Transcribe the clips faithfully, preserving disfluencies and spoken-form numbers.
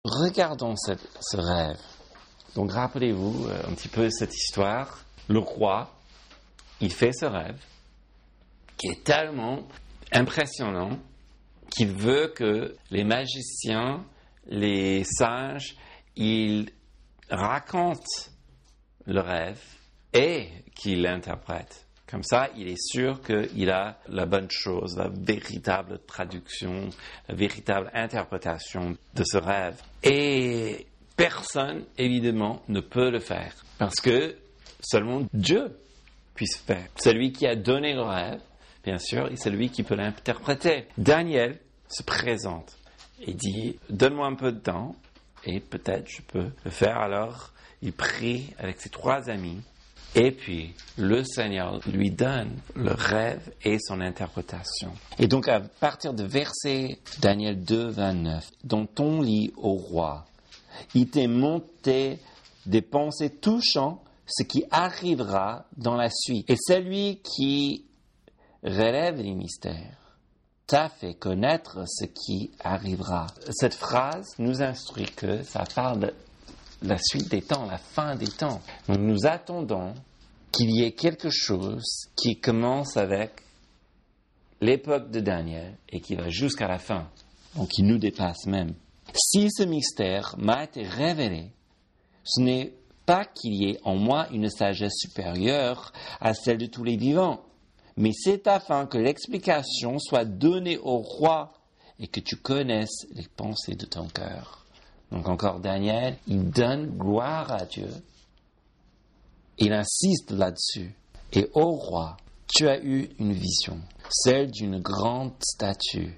Regardons cette, ce rêve. Donc rappelez-vous euh, un petit peu cette histoire. Le roi, il fait ce rêve qui est tellement impressionnant qu'il veut que les magiciens, les sages, ils racontent le rêve et qu'ils l'interprètent. Comme ça, il est sûr qu'il a la bonne chose, la véritable traduction, la véritable interprétation de ce rêve. Et personne, évidemment, ne peut le faire parce que seulement Dieu puisse faire. Celui qui a donné le rêve, bien sûr, est celui qui peut l'interpréter. Daniel se présente et dit « Donne-moi un peu de temps et peut-être je peux le faire. » Alors, il prie avec ses trois amis. Et puis, le Seigneur lui donne le rêve et son interprétation. Et donc, à partir de verset Daniel deux, vingt-neuf, « Dans ton lit, ô roi, il t'est monté des pensées touchant ce qui arrivera dans la suite. Et celui qui relève les mystères t'a fait connaître ce qui arrivera. » Cette phrase nous instruit que ça parle de la suite des temps, la fin des temps. Donc nous attendons qu'il y ait quelque chose qui commence avec l'époque de Daniel et qui va jusqu'à la fin, donc qui nous dépasse même. Si ce mystère m'a été révélé, ce n'est pas qu'il y ait en moi une sagesse supérieure à celle de tous les vivants, mais c'est afin que l'explication soit donnée au roi et que tu connaisses les pensées de ton cœur. Donc encore Daniel, il donne gloire à Dieu. Il insiste là-dessus. Et ô roi, tu as eu une vision, celle d'une grande statue.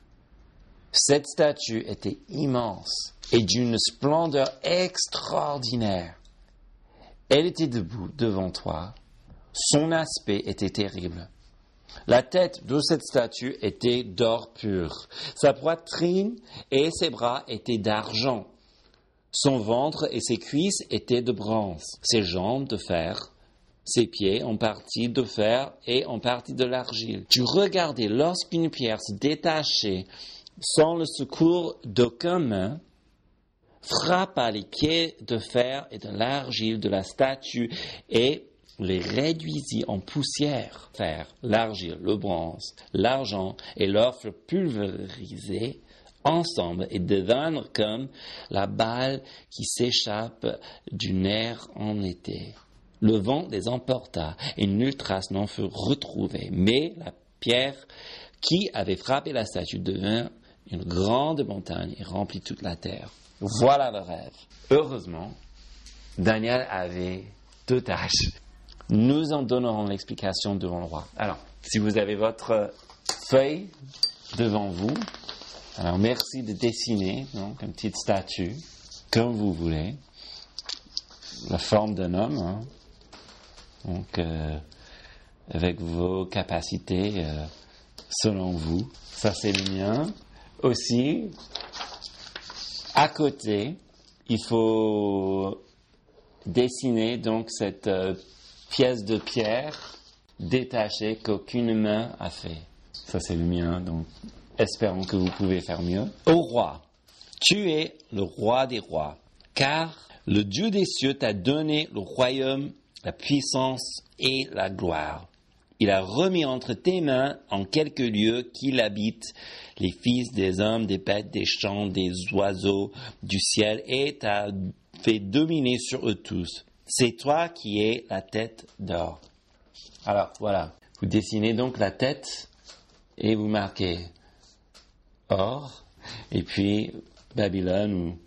Cette statue était immense et d'une splendeur extraordinaire. Elle était debout devant toi. Son aspect était terrible. La tête de cette statue était d'or pur. Sa poitrine et ses bras étaient d'argent. Son ventre et ses cuisses étaient de bronze. Ses jambes de fer. Ses pieds en partie de fer et en partie de l'argile. Tu regardais lorsqu'une pierre se détachait sans le secours d'aucun main, frappa les pieds de fer et de l'argile de la statue et les réduisit en poussière. Fer, l'argile, le bronze, l'argent et l'or furent pulvérisés ensemble et devinrent comme la balle qui s'échappe du nerf en été. Le vent les emporta et nulle trace n'en fut retrouvée, mais la pierre qui avait frappé la statue devint une grande montagne et remplit toute la terre. Voilà le rêve. Heureusement, Daniel avait deux tâches. Nous en donnerons l'explication devant le roi. Alors, si vous avez votre feuille devant vous, alors merci de dessiner donc, une petite statue, comme vous voulez, la forme d'un homme, hein, donc euh, avec vos capacités euh, selon vous. Ça, c'est le mien. Aussi, à côté, il faut dessiner donc cette euh, pièce de pierre détachée qu'aucune main a fait. Ça, c'est le mien, donc espérons que vous pouvez faire mieux. Ô roi, tu es le roi des rois, car le Dieu des cieux t'a donné le royaume, la puissance et la gloire. Il a remis entre tes mains en quelques lieux qu'il habite les fils des hommes, des bêtes, des champs, des oiseaux du ciel et t'a fait dominer sur eux tous. C'est toi qui es la tête d'or. Alors voilà, vous dessinez donc la tête et vous marquez or et puis Babylone ou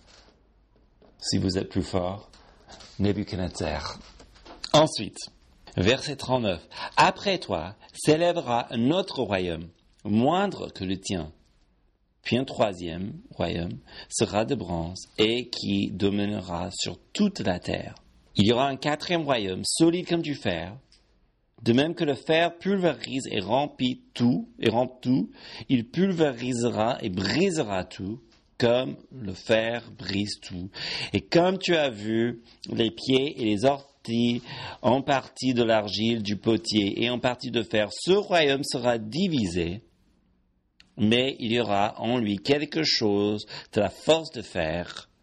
si vous êtes plus fort, Nebuchadnezzar. Ensuite, verset trente-neuf. Après toi s'élèvera un autre royaume, moindre que le tien. Puis un troisième royaume sera de bronze et qui dominera sur toute la terre. Il y aura un quatrième royaume, solide comme du fer. De même que le fer pulvérise et remplit tout, et remplit tout, il pulvérisera et brisera tout, comme le fer brise tout. Et comme tu as vu les pieds et les orties en partie de l'argile du potier et en partie de fer, ce royaume sera divisé, mais il y aura en lui quelque chose de la force de fer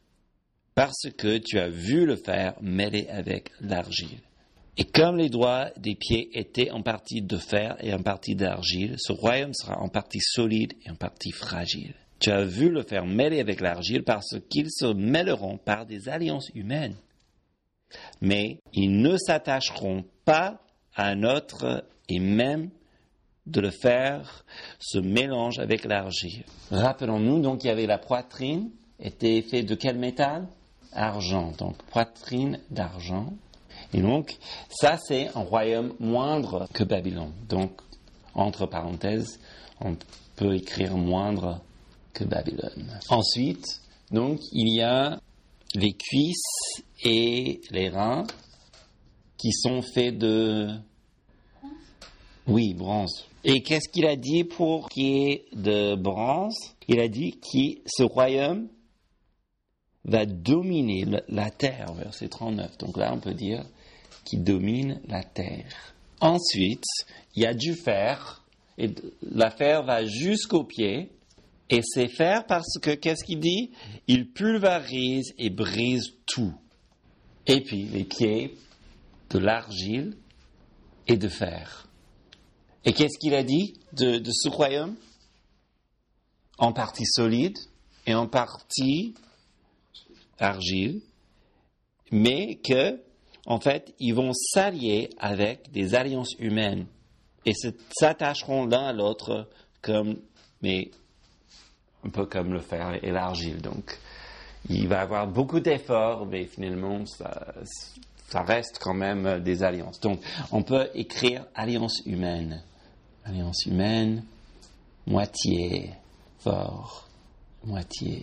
parce que tu as vu le fer mêlé avec l'argile. Et comme les doigts des pieds étaient en partie de fer et en partie d'argile, ce royaume sera en partie solide et en partie fragile. Tu as vu le fer mêlé avec l'argile parce qu'ils se mêleront par des alliances humaines. Mais ils ne s'attacheront pas à un autre et même de le faire se mélange avec l'argile. Rappelons-nous donc qu'il y avait la poitrine, était faite de quel métal? Argent, donc poitrine d'argent. Et donc, ça c'est un royaume moindre que Babylone. Donc, entre parenthèses, on peut écrire moindre que Babylone. Ensuite, donc, il y a les cuisses et les reins qui sont faits de... Oui, bronze. Et qu'est-ce qu'il a dit pour qu'il y ait de bronze? Il a dit que ce royaume va dominer la terre, verset trente-neuf. Donc là, on peut dire qu'il domine la terre. Ensuite, il y a du fer, et la fer va jusqu'aux pieds, et c'est fer parce que, qu'est-ce qu'il dit? Il pulvérise et brise tout. Et puis, les pieds, de l'argile et de fer. Et qu'est-ce qu'il a dit de, de ce royaume? En partie solide et en partie argile, mais que, en fait, ils vont s'allier avec des alliances humaines et s'attacheront l'un à l'autre comme, mais un peu comme le fer et l'argile. Donc, il va y avoir beaucoup d'efforts, mais finalement, ça, ça reste quand même des alliances. Donc, on peut écrire alliance humaine. Alliance humaine, moitié fort, moitié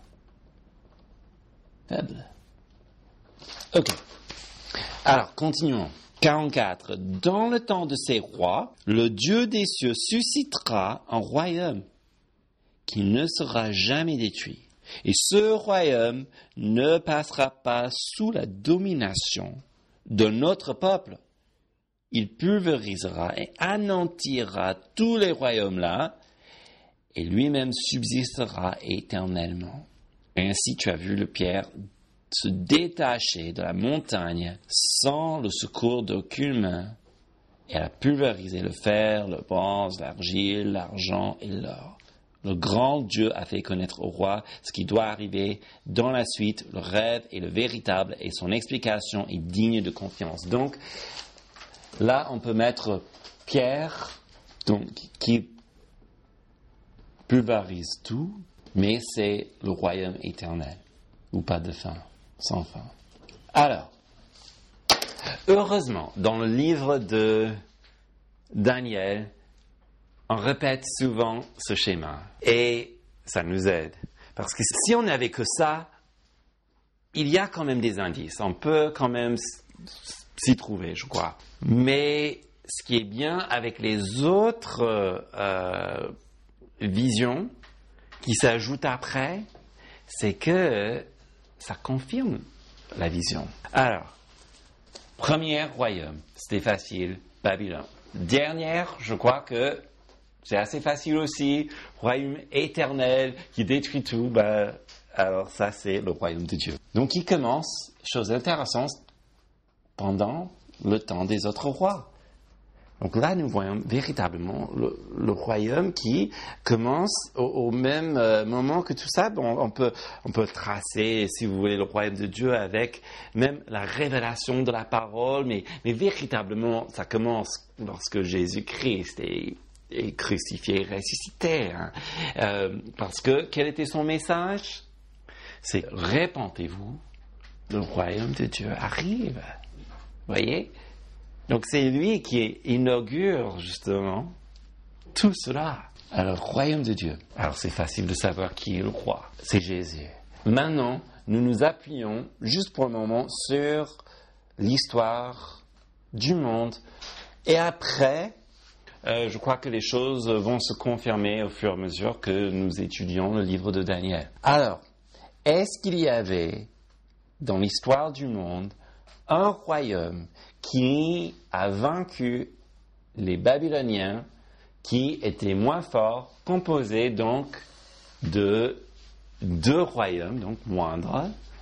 faible. Ok. Alors, continuons. quarante-quatre. Dans le temps de ces rois, le Dieu des cieux suscitera un royaume qui ne sera jamais détruit. Et ce royaume ne passera pas sous la domination d'un autre peuple. Il pulvérisera et anéantira tous les royaumes-là, et lui-même subsistera éternellement. Et ainsi tu as vu le pierre se détacher de la montagne sans le secours d'aucune main. Et elle a pulvérisé le fer, le bronze, l'argile, l'argent et l'or. Le grand Dieu a fait connaître au roi ce qui doit arriver dans la suite. Le rêve est le véritable et son explication est digne de confiance. Donc, là, on peut mettre Pierre, donc, qui pulvérise tout, mais c'est le royaume éternel, ou pas de fin, sans fin. Alors, heureusement, dans le livre de Daniel, on répète souvent ce schéma, et ça nous aide. Parce que si on n'avait que ça, il y a quand même des indices, on peut quand même s'y trouver, je crois. Mais ce qui est bien avec les autres euh, visions qui s'ajoutent après, c'est que ça confirme la vision. Alors, premier royaume, c'était facile, Babylone. Dernière, je crois que c'est assez facile aussi, royaume éternel qui détruit tout, ben, alors ça c'est le royaume de Dieu. Donc il commence, chose intéressante, pendant le temps des autres rois. Donc là, nous voyons véritablement le, le royaume qui commence au, au même euh, moment que tout ça. Bon, on peut, on peut tracer, si vous voulez, le royaume de Dieu avec même la révélation de la parole, mais, mais véritablement, ça commence lorsque Jésus-Christ est, est crucifié et ressuscité. Hein. Euh, parce que, quel était son message? C'est « Répentez-vous, le royaume de Dieu arrive ». Vous voyez? Donc c'est lui qui inaugure justement tout cela. Alors, royaume de Dieu. Alors c'est facile de savoir qui est le roi. C'est Jésus. Maintenant, nous nous appuyons juste pour le moment sur l'histoire du monde. Et après, euh, je crois que les choses vont se confirmer au fur et à mesure que nous étudions le livre de Daniel. Alors, est-ce qu'il y avait dans l'histoire du monde un royaume qui a vaincu les Babyloniens qui étaient moins forts, composé donc de deux royaumes, donc moindres,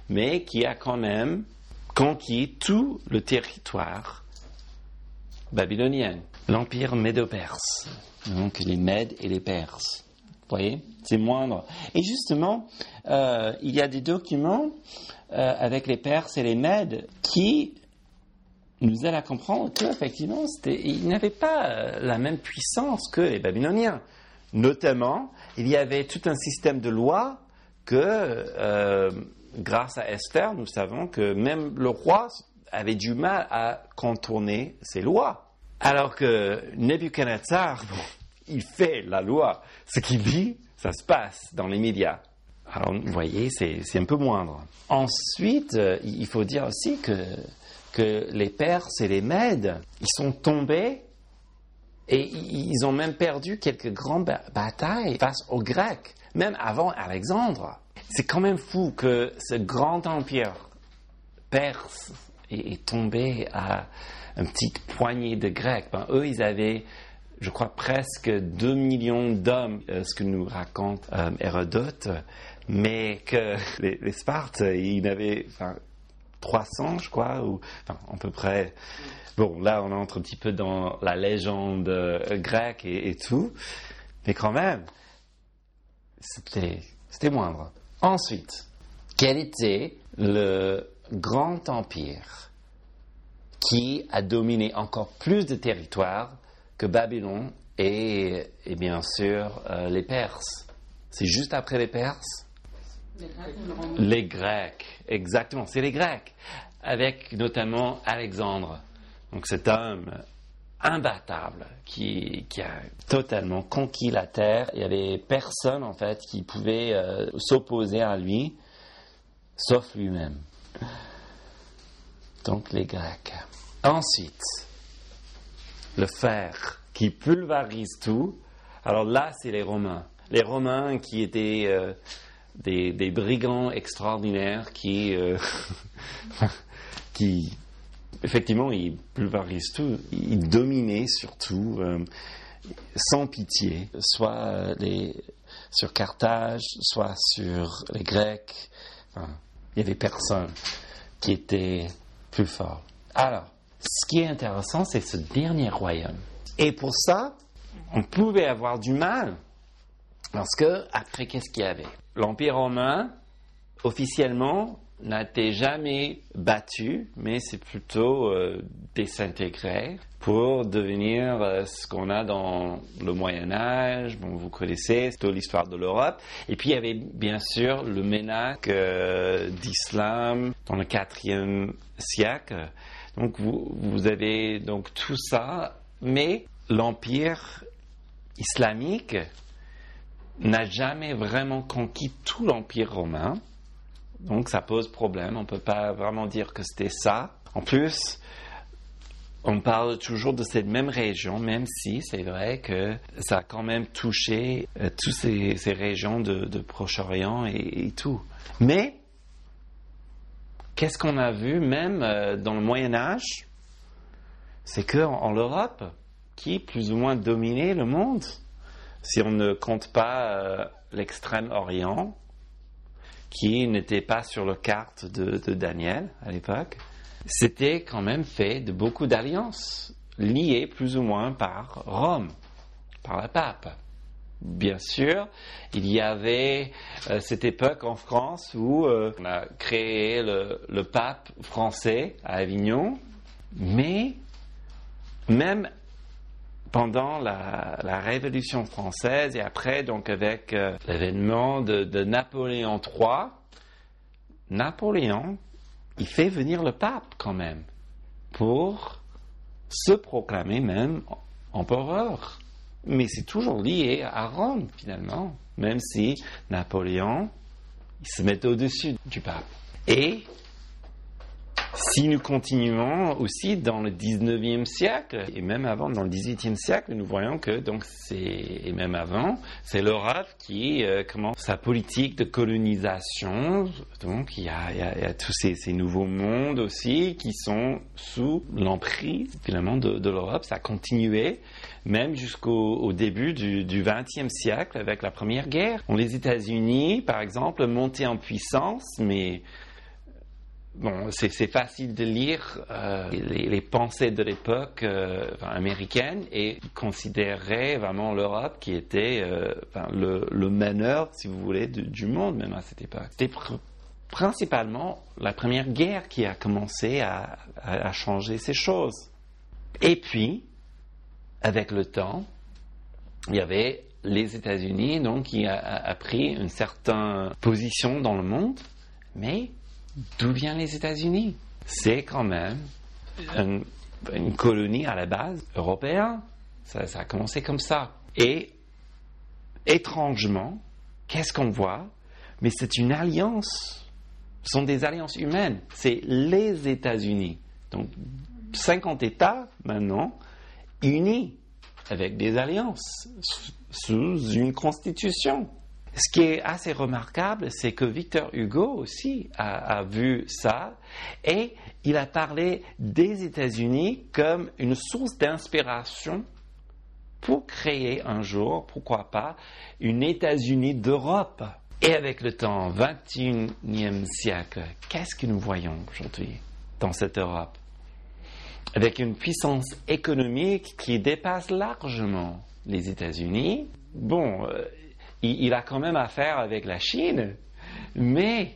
mais qui a quand même conquis tout le territoire babylonien, l'empire médo-perse, donc les Mèdes et les Perses. Vous voyez, c'est moindre. Et justement, euh, il y a des documents euh, avec les Perses et les Mèdes qui nous aident à comprendre qu'effectivement, ils n'avaient pas euh, la même puissance que les Babyloniens. Notamment, il y avait tout un système de lois que, euh, grâce à Esther, nous savons que même le roi avait du mal à contourner ces lois. Alors que Nebuchadnezzar, bon, il fait la loi. Ce qu'il dit, ça se passe dans les médias. Alors, vous voyez, c'est, c'est un peu moindre. Ensuite, euh, il faut dire aussi que, que les Perses et les Mèdes, ils sont tombés et ils ont même perdu quelques grandes ba- batailles face aux Grecs, même avant Alexandre. C'est quand même fou que ce grand empire perse est, est tombé à une petite poignée de Grecs. Ben, eux, ils avaient, je crois, presque deux millions d'hommes, euh, ce que nous raconte euh, Hérodote, mais que les, les Spartes, ils avaient enfin, trois cents, je crois, ou enfin, à peu près. Bon, là, on entre un petit peu dans la légende euh, grecque et, et tout, mais quand même, c'était, c'était moindre. Ensuite, quel était le grand empire qui a dominé encore plus de territoires que Babylone et, et bien sûr euh, les Perses? C'est juste après les Perses? Les Grecs, les Grecs, exactement, c'est les Grecs, avec notamment Alexandre. Donc cet homme imbattable qui, qui a totalement conquis la terre. Il y avait personne en fait qui pouvait euh, s'opposer à lui, sauf lui-même. Donc les Grecs. Ensuite, le fer qui pulvérise tout. Alors là, c'est les Romains. Les Romains qui étaient euh, des, des brigands extraordinaires qui, euh, qui effectivement, ils pulvérisent tout. Ils dominaient surtout, euh, sans pitié, soit les, sur Carthage, soit sur les Grecs. Enfin, il n'y avait personne qui était plus fort. Alors, ce qui est intéressant, c'est ce dernier royaume. Et pour ça, on pouvait avoir du mal. Parce que, après, qu'est-ce qu'il y avait? L'Empire romain, officiellement, n'a été jamais battu, mais c'est plutôt euh, désintégré pour devenir euh, ce qu'on a dans le Moyen-Âge. Bon, vous connaissez, c'est toute l'histoire de l'Europe. Et puis, il y avait bien sûr le ménage euh, d'islam dans le quatrième siècle. Donc, vous, vous avez donc tout ça, mais l'Empire islamique n'a jamais vraiment conquis tout l'Empire romain. Donc ça pose problème, on ne peut pas vraiment dire que c'était ça. En plus, on parle toujours de cette même région, même si c'est vrai que ça a quand même touché euh, toutes ces, ces régions de, de Proche-Orient et, et tout. Mais, qu'est-ce qu'on a vu même euh, dans le Moyen-Âge? C'est qu'en en Europe, qui plus ou moins dominait le monde, si on ne compte pas euh, l'Extrême-Orient, qui n'était pas sur la carte de, de Daniel à l'époque, c'était quand même fait de beaucoup d'alliances, liées plus ou moins par Rome, par le pape. Bien sûr, il y avait euh, cette époque en France où euh, on a créé le, le pape français à Avignon, mais même pendant la, la Révolution française et après, donc avec euh, l'événement de, de Napoléon trois, Napoléon, il fait venir le pape quand même pour se proclamer même empereur. Mais c'est toujours lié à Rome finalement, même si Napoléon, il se met au-dessus du pape. Et si nous continuons aussi dans le dix-neuvième siècle, et même avant, dans le dix-huitième siècle, nous voyons que, donc, c'est, et même avant, c'est l'Europe qui euh, commence sa politique de colonisation. Donc, il y a, il y a, il y a tous ces, ces nouveaux mondes aussi qui sont sous l'emprise, finalement, de, de l'Europe. Ça a continué, même jusqu'au au début du, du vingtième siècle, avec la Première Guerre. Les États-Unis, par exemple, montaient en puissance, mais bon, c'est, c'est facile de lire euh, les, les pensées de l'époque euh, enfin, américaine et considérer vraiment l'Europe qui était euh, enfin, le, le meneur, si vous voulez, du, du monde même à cette époque. C'était pr- principalement la Première Guerre qui a commencé à, à, à changer ces choses. Et puis, avec le temps, il y avait les États-Unis, donc, qui a, a pris une certaine position dans le monde. Mais d'où viennent les États-Unis? C'est quand même une, une colonie à la base européenne. Ça, ça a commencé comme ça. Et étrangement, qu'est-ce qu'on voit? Mais c'est une alliance. Ce sont des alliances humaines. C'est les États-Unis. Donc, cinquante États, maintenant, unis avec des alliances sous une constitution. Ce qui est assez remarquable, c'est que Victor Hugo aussi a, a vu ça et il a parlé des États-Unis comme une source d'inspiration pour créer un jour, pourquoi pas, une États-Unis d'Europe. Et avec le temps, vingt et unième siècle, qu'est-ce que nous voyons aujourd'hui dans cette Europe? Avec une puissance économique qui dépasse largement les États-Unis. Bon, euh, il, il a quand même affaire avec la Chine, mais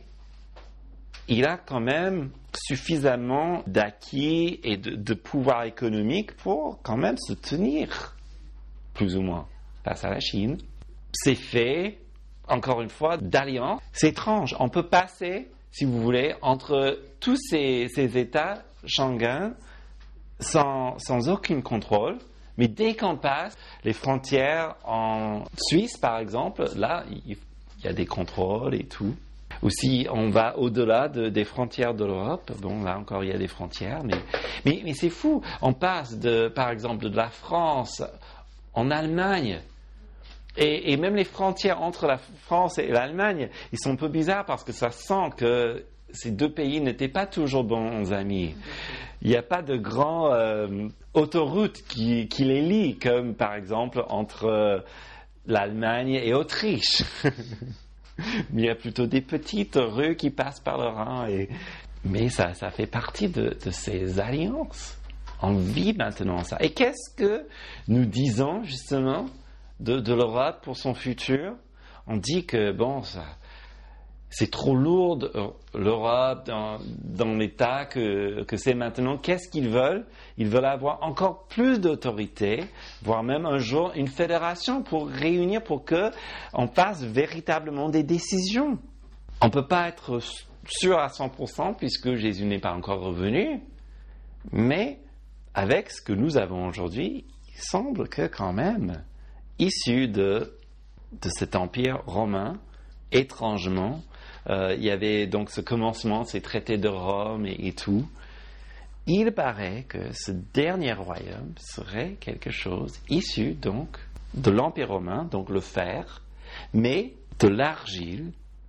il a quand même suffisamment d'acquis et de, de pouvoir économique pour quand même se tenir, plus ou moins, face à la Chine. C'est fait, encore une fois, d'alliance. C'est étrange, on peut passer, si vous voulez, entre tous ces, ces États Schengen sans, sans aucun contrôle, mais dès qu'on passe les frontières en Suisse, par exemple, là, il y a des contrôles et tout. Ou si on va au-delà de, des frontières de l'Europe, bon, là encore, il y a des frontières, mais, mais, mais c'est fou. On passe, de, par exemple, de la France en Allemagne. Et, et même les frontières entre la France et l'Allemagne, ils sont un peu bizarres parce que ça sent que ces deux pays n'étaient pas toujours bons amis. Il n'y a pas de grandes euh, autoroutes qui, qui les lient, comme par exemple entre euh, l'Allemagne et l'Autriche. Mais il y a plutôt des petites rues qui passent par le Rhin. Et... Mais ça, ça fait partie de, de ces alliances. On vit maintenant ça. Et qu'est-ce que nous disons justement de, de l'Europe pour son futur? On dit que bon, ça, c'est trop lourd l'Europe dans, dans l'état que, que c'est maintenant. Qu'est-ce qu'ils veulent? Ils veulent avoir encore plus d'autorité, voire même un jour une fédération pour réunir, pour qu'on fasse véritablement des décisions. On ne peut pas être sûr à cent pour cent puisque Jésus n'est pas encore revenu, mais avec ce que nous avons aujourd'hui, il semble que quand même, issu de, de cet empire romain, étrangement, euh, il y avait donc ce commencement, ces traités de Rome et, et tout. Il paraît que ce dernier royaume serait quelque chose issu donc de l'empire romain, donc le fer, mais de l'argile,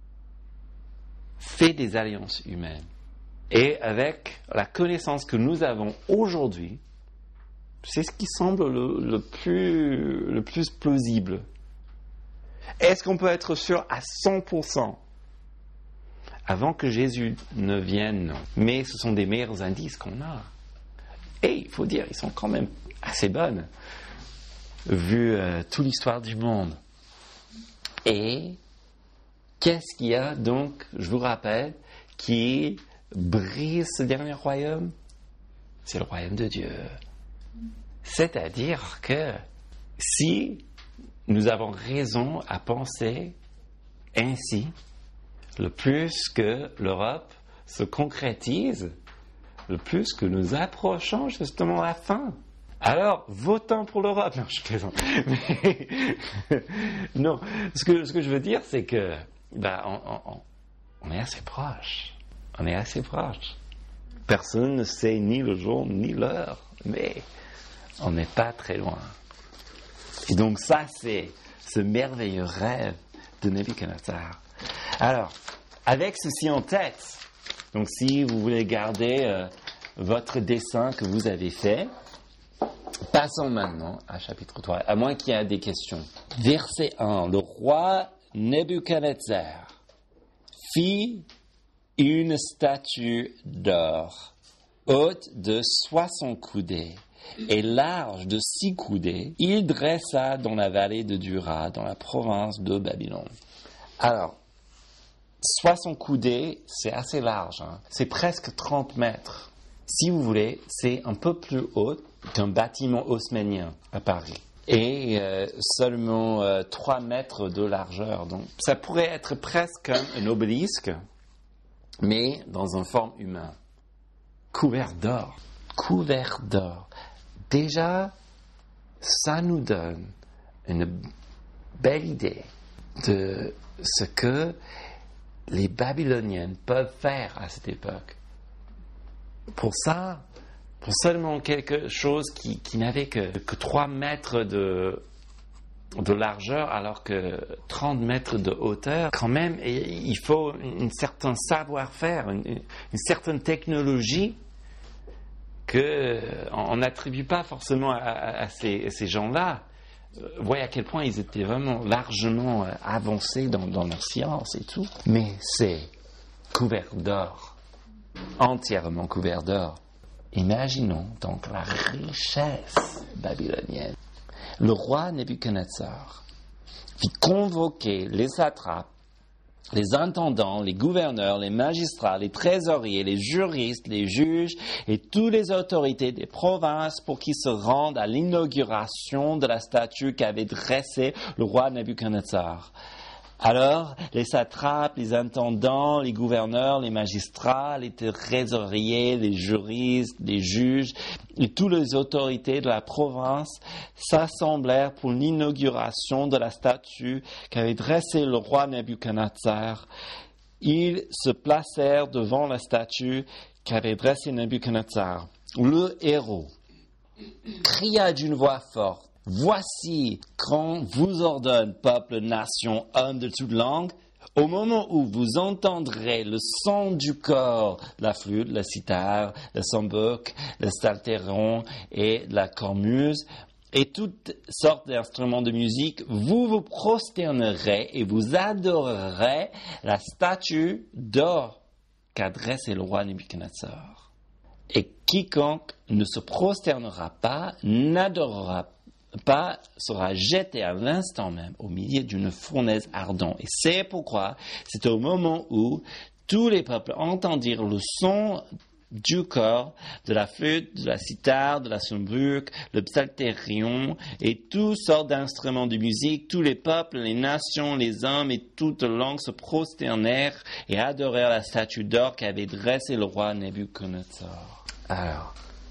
fait des alliances humaines. Et avec la connaissance que nous avons aujourd'hui, c'est ce qui semble le, le, plus, le plus plausible. Est-ce qu'on peut être sûr à cent pour cent? Avant que Jésus ne vienne, non. Mais ce sont des meilleurs indices qu'on a. Et il faut dire, ils sont quand même assez bonnes, vu euh, toute l'histoire du monde. Et qu'est-ce qu'il y a donc, je vous rappelle, qui brise ce dernier royaume? C'est le royaume de Dieu. C'est-à-dire que si nous avons raison à penser ainsi, le plus que l'Europe se concrétise, le plus que nous approchons justement à la fin. Alors, votons pour l'Europe. Non, je plaisante. Mais, non, ce que, ce que je veux dire, c'est que ben, on, on, on est assez proche. On est assez proche. Personne ne sait ni le jour ni l'heure, mais on n'est pas très loin. Et donc ça, c'est ce merveilleux rêve de Nebuchadnezzar. Alors, avec ceci en tête, donc si vous voulez garder euh, votre dessin que vous avez fait, passons maintenant à chapitre trois, à moins qu'il y ait des questions. Verset un. Le roi Nebuchadnezzar fit une statue d'or, haute de soixante coudées et large de six coudées. Il dressa dans la vallée de Dura, dans la province de Babylone. Alors, soixante coudées, c'est assez large, hein? C'est presque trente mètres. Si vous voulez, c'est un peu plus haut qu'un bâtiment haussmannien à Paris. Et euh, seulement euh, trois mètres de largeur. Donc, ça pourrait être presque un obélisque, mais dans une forme humaine. Couvert d'or. Couvert d'or. Déjà, ça nous donne une belle idée de ce que les Babyloniens peuvent faire à cette époque. Pour ça, pour seulement quelque chose qui, qui n'avait que, que trois mètres de, de largeur, alors que trente mètres de hauteur, quand même, il faut un certain savoir-faire, une, une certaine technologie qu'on n'attribue pas forcément à, à, à ces, à ces gens-là. Vous voyez à quel point ils étaient vraiment largement avancés dans, dans leur science et tout. Mais c'est couvert d'or, entièrement couvert d'or. Imaginons donc la richesse babylonienne. Le roi Nebuchadnezzar fit convoquer les satrapes, les intendants, les gouverneurs, les magistrats, les trésoriers, les juristes, les juges et toutes les autorités des provinces pour qu'ils se rendent à l'inauguration de la statue qu'avait dressée le roi Nebuchadnezzar. Alors, les satrapes, les intendants, les gouverneurs, les magistrats, les trésoriers, les juristes, les juges et toutes les autorités de la province s'assemblèrent pour l'inauguration de la statue qu'avait dressée le roi Nebuchadnezzar. Ils se placèrent devant la statue qu'avait dressée Nebuchadnezzar. Le héros cria d'une voix forte: Voici qu'on vous ordonne, peuple, nation, homme de toute langue, au moment où vous entendrez le son du corps, la flûte, la cithare, le sambuc, le psaltéron et la cornemuse, et toutes sortes d'instruments de musique, vous vous prosternerez et vous adorerez la statue d'or qu'a dressée le roi Nebuchadnezzar. Et quiconque ne se prosternera pas, n'adorera pas, pas sera jeté à l'instant même au milieu d'une fournaise ardente. Et c'est pourquoi c'est au moment où tous les peuples entendirent le son du corps, de la flûte, de la cithare, de la sambuc, le psalterion et toutes sortes d'instruments de musique, tous les peuples, les nations, les hommes et toutes langues se prosternèrent et adorèrent la statue d'or qu'avait dressée le roi Nebuchadnezzar. Alors,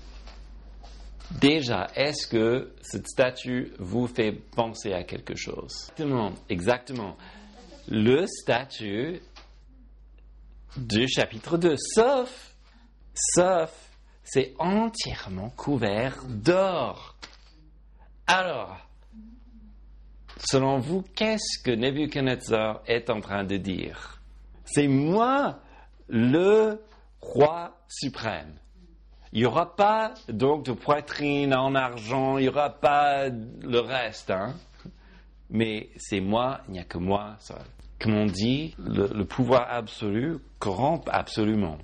déjà, est-ce que cette statue vous fait penser à quelque chose? Exactement, exactement. Le statut du chapitre deux, sauf, sauf, c'est entièrement couvert d'or. Alors, selon vous, qu'est-ce que Nebuchadnezzar est en train de dire? C'est moi, le roi suprême. Il n'y aura pas donc de poitrine en argent, il n'y aura pas le reste, hein. Mais c'est moi, il n'y a que moi seul. Comme on dit, le, le pouvoir absolu corrompt absolument.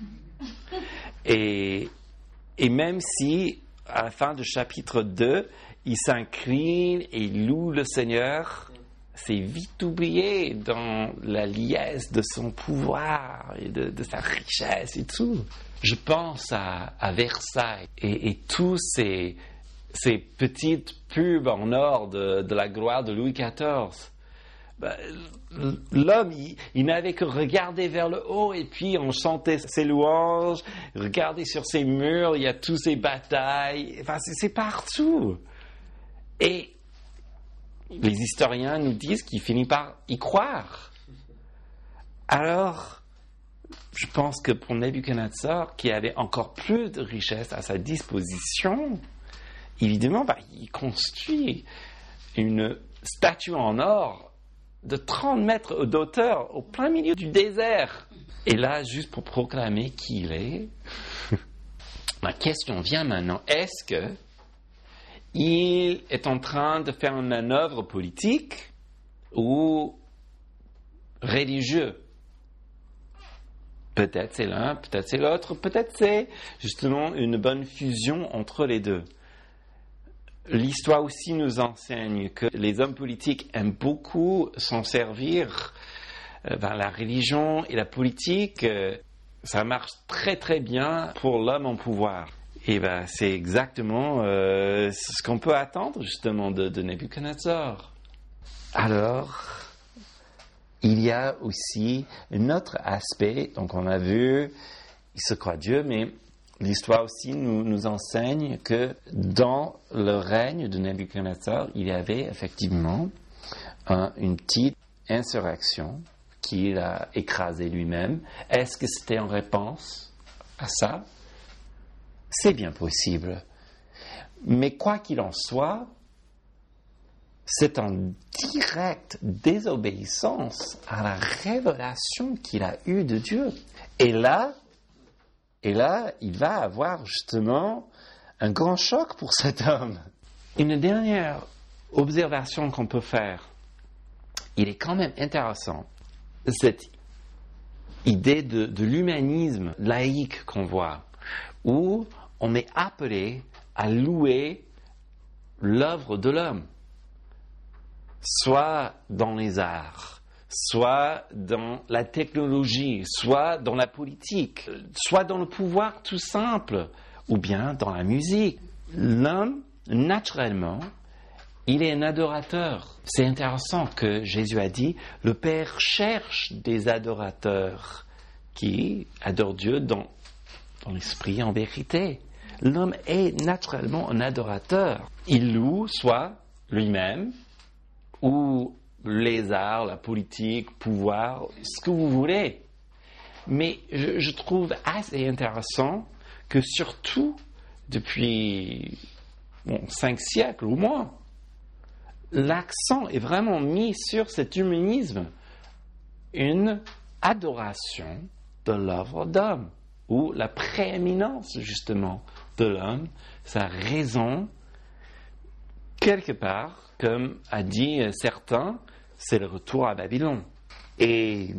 Et, et même si, à la fin du chapitre deux, il s'incline et loue le Seigneur, c'est vite oublié dans la liesse de son pouvoir et de, de sa richesse et tout. Je pense à, à Versailles et, et tous ces, ces petites pubs en or de, de la gloire de Louis quatorze. Ben, l'homme, il, il n'avait que regarder vers le haut et puis on chantait ses louanges, regarder sur ses murs, il y a toutes ces batailles, enfin, c'est, c'est partout. Et les historiens nous disent qu'il finit par y croire. Alors, je pense que pour Nebuchadnezzar, qui avait encore plus de richesse à sa disposition, évidemment, bah, il construit une statue en or de trente mètres d'auteur au plein milieu du désert. Et là, juste pour proclamer qui il est, ma question vient maintenant, est-ce que il est en train de faire une manœuvre politique ou religieuse? Peut-être c'est l'un, peut-être c'est l'autre, peut-être c'est justement une bonne fusion entre les deux. L'histoire aussi nous enseigne que les hommes politiques aiment beaucoup s'en servir. Euh, ben, la religion et la politique, euh, ça marche très très bien pour l'homme en pouvoir. Et ben, c'est exactement euh, ce qu'on peut attendre justement de, de Nebuchadnezzar. Alors, il y a aussi un autre aspect. Donc on a vu, il se croit Dieu, mais l'histoire aussi nous, nous enseigne que dans le règne de Nebuchadnezzar, il y avait effectivement un, une petite insurrection qu'il a écrasée lui-même. Est-ce que c'était en réponse à ça? C'est bien possible. Mais quoi qu'il en soit, c'est en directe désobéissance à la révélation qu'il a eue de Dieu. Et là, Et là, il va avoir justement un grand choc pour cet homme. Une dernière observation qu'on peut faire, il est quand même intéressant, cette idée de, de l'humanisme laïque qu'on voit, où on est appelé à louer l'œuvre de l'homme, soit dans les arts, soit dans la technologie, soit dans la politique, soit dans le pouvoir tout simple, ou bien dans la musique. L'homme, naturellement, il est un adorateur. C'est intéressant que Jésus a dit, le Père cherche des adorateurs qui adorent Dieu dans, dans l'esprit et en vérité. L'homme est naturellement un adorateur. Il loue soit lui-même, ou les arts, la politique, pouvoir, ce que vous voulez. Mais je, je trouve assez intéressant que surtout depuis bon, cinq siècles ou moins, l'accent est vraiment mis sur cet humanisme, une adoration de l'œuvre d'homme, ou la prééminence justement de l'homme, sa raison, quelque part, comme a dit certains, c'est le retour à Babylone. Et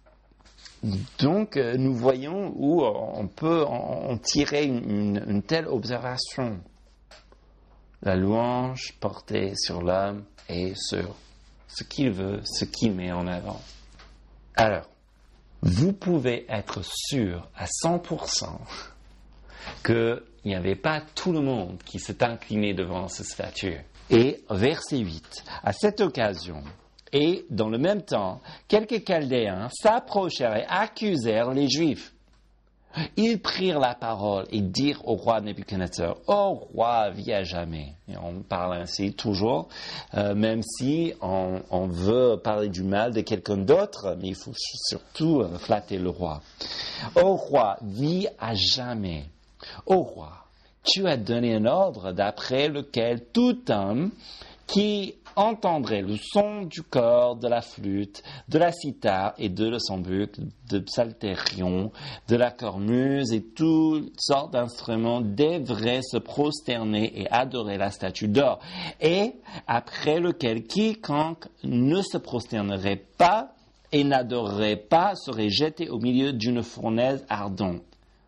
donc, nous voyons où on peut en tirer une, une telle observation. La louange portée sur l'homme et sur ce qu'il veut, ce qu'il met en avant. Alors, vous pouvez être sûr à cent pour cent qu'il n'y avait pas tout le monde qui s'est incliné devant ce statue. Et verset huit, à cette occasion, et dans le même temps, quelques Chaldéens s'approchèrent et accusèrent les Juifs. Ils prirent la parole et dirent au roi Nebuchadnezzar, « Ô roi, vis à jamais !» Et on parle ainsi toujours, euh, même si on, on veut parler du mal de quelqu'un d'autre, mais il faut surtout euh, flatter le roi. « Ô roi, vis à jamais ! Ô roi, tu as donné un ordre d'après lequel tout homme qui entendrait le son du cor, de la flûte, de la cithare et de le sambuc, de psalterion, de la cornemuse et toutes sortes d'instruments devrait se prosterner et adorer la statue d'or. Et après lequel quiconque ne se prosternerait pas et n'adorerait pas serait jeté au milieu d'une fournaise ardente.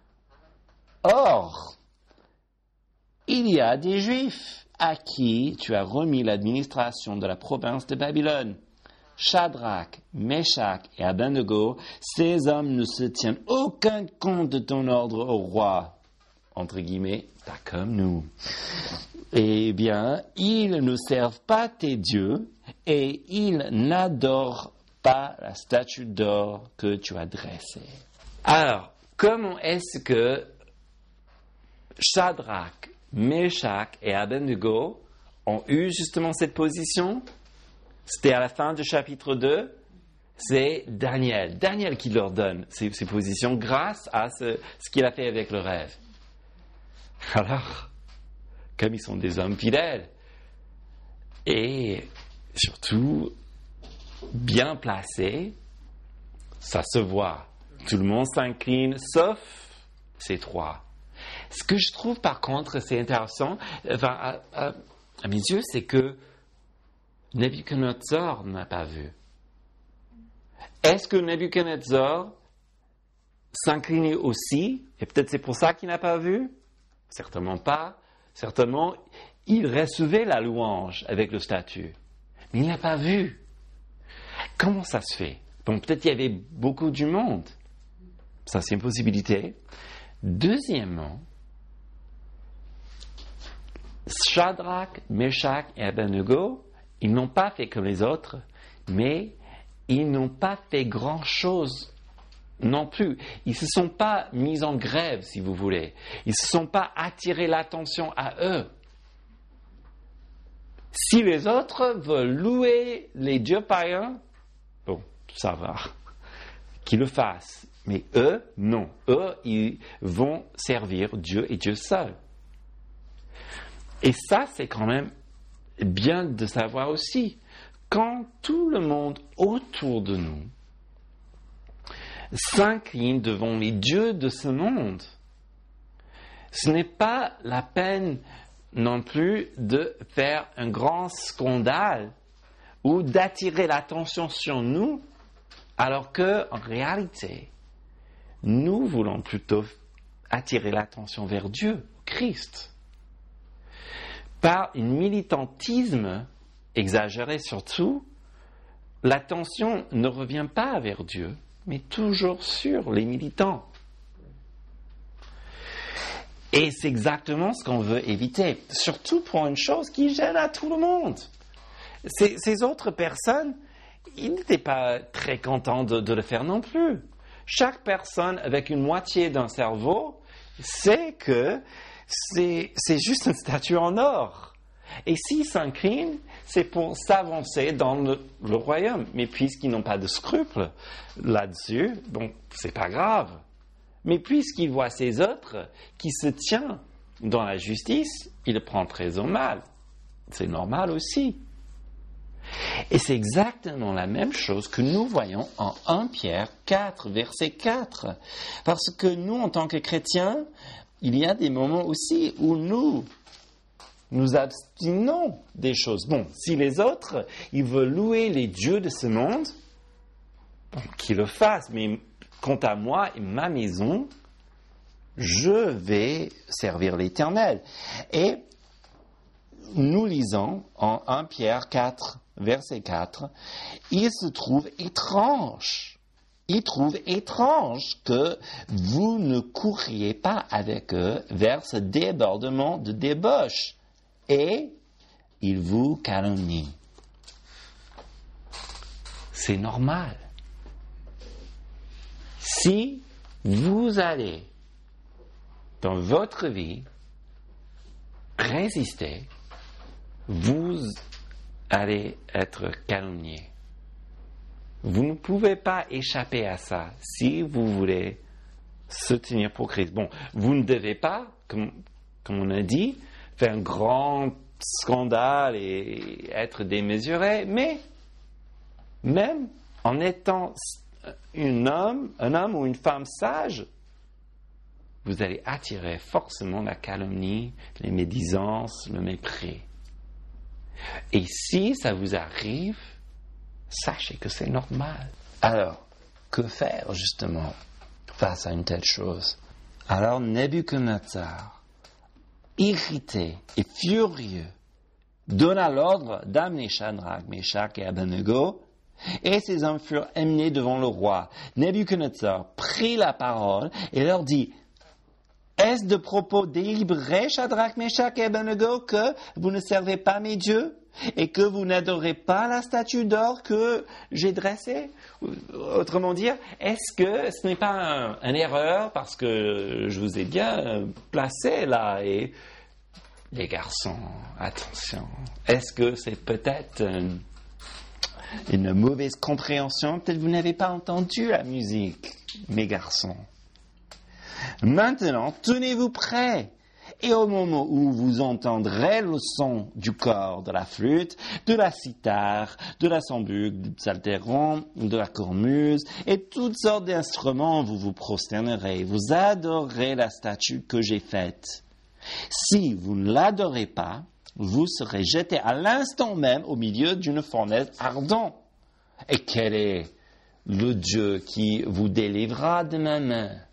Or, il y a des Juifs à qui tu as remis l'administration de la province de Babylone. Shadrach, Meshach et Abednego, ces hommes ne se tiennent aucun compte de ton ordre au roi. Entre guillemets, pas comme nous. Eh bien, ils ne servent pas tes dieux et ils n'adorent pas la statue d'or que tu as dressée. Alors, comment est-ce que Shadrach, Meshach et Abednego ont eu justement cette position? C'était à la fin du chapitre deux. C'est Daniel. Daniel qui leur donne ces, ces positions grâce à ce, ce qu'il a fait avec le rêve. Alors, comme ils sont des hommes fidèles et surtout bien placés, ça se voit. Tout le monde s'incline, sauf ces trois. Ce que je trouve par contre, c'est intéressant, enfin, à, à, à mes yeux, c'est que Nebuchadnezzar n'a pas vu. Est-ce que Nebuchadnezzar s'incliner aussi, et peut-être c'est pour ça qu'il n'a pas vu, certainement pas, certainement il recevait la louange avec le statut, mais il n'a pas vu. Comment ça se fait? Bon, peut-être il y avait beaucoup du monde, ça c'est une possibilité. Deuxièmement, Shadrach, Meshach et Abednego, ils n'ont pas fait comme les autres, mais ils n'ont pas fait grand-chose non plus. Ils ne se sont pas mis en grève, si vous voulez. Ils ne se sont pas attirés l'attention à eux. Si les autres veulent louer les dieux païens, bon, ça va, qu'ils le fassent. Mais eux, non. Eux, ils vont servir Dieu et Dieu seul. Et ça, c'est quand même bien de savoir aussi. Quand tout le monde autour de nous s'incline devant les dieux de ce monde, ce n'est pas la peine non plus de faire un grand scandale ou d'attirer l'attention sur nous, alors que, en réalité, nous voulons plutôt attirer l'attention vers Dieu, Christ. Par un militantisme exagéré surtout, l'attention ne revient pas vers Dieu, mais toujours sur les militants. Et c'est exactement ce qu'on veut éviter, surtout pour une chose qui gêne à tout le monde. Ces, ces autres personnes, ils n'étaient pas très contents de, de le faire non plus. Chaque personne avec une moitié d'un cerveau sait que c'est, c'est juste une statue en or. Et s'ils s'inclinent, c'est pour s'avancer dans le, le royaume. Mais puisqu'ils n'ont pas de scrupules là-dessus, donc c'est pas grave. Mais puisqu'ils voient ces autres qui se tiennent dans la justice, ils le prennent très au mal. C'est normal aussi. Et c'est exactement la même chose que nous voyons en premier Pierre quatre, verset quatre. Parce que nous, en tant que chrétiens, il y a des moments aussi où nous nous abstinons des choses. Bon, si les autres, ils veulent louer les dieux de ce monde, bon, qu'ils le fassent. Mais quant à moi et ma maison, je vais servir l'Éternel. Et nous lisons en premier Pierre quatre, verset quatre, il se trouve étrange, il trouve étrange que vous ne couriez pas avec eux vers ce débordement de débauche. Et il vous calomnie. C'est normal. Si vous allez, dans votre vie, résister, vous allez être calomnié. Vous ne pouvez pas échapper à ça si vous voulez se tenir pour Christ. Bon, vous ne devez pas, comme, comme on a dit, faire un grand scandale et être démesuré, mais même en étant un homme, un homme ou une femme sage, vous allez attirer forcément la calomnie, les médisances, le mépris. Et si ça vous arrive, sachez que c'est normal. Alors, que faire justement face à une telle chose? Alors Nebuchadnezzar, irrité et furieux, donna l'ordre d'amener Shadrach, Meshach et Abednego, et ces hommes furent emmenés devant le roi. Nebuchadnezzar prit la parole et leur dit: est-ce de propos délibérés, Shadrach, Meshach et Abednego, que vous ne servez pas mes dieux et que vous n'adorez pas la statue d'or que j'ai dressée? Autrement dire, est-ce que ce n'est pas une erreur parce que je vous ai bien placé là? Et les garçons, attention, est-ce que c'est peut-être une, une mauvaise compréhension? Peut-être vous n'avez pas entendu la musique, mes garçons. Maintenant, tenez-vous prêts. Et au moment où vous entendrez le son du corps, de la flûte, de la cithare, de la sambuc, du psaltéron, de la cornemuse, et toutes sortes d'instruments, vous vous prosternerez, vous adorerez la statue que j'ai faite. Si vous ne l'adorez pas, vous serez jeté à l'instant même au milieu d'une fournaise ardente. Et quel est le Dieu qui vous délivrera de ma main?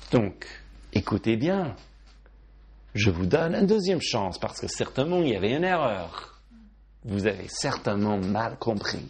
Donc, écoutez bien, je vous donne une deuxième chance parce que certainement il y avait une erreur. Vous avez certainement mal compris.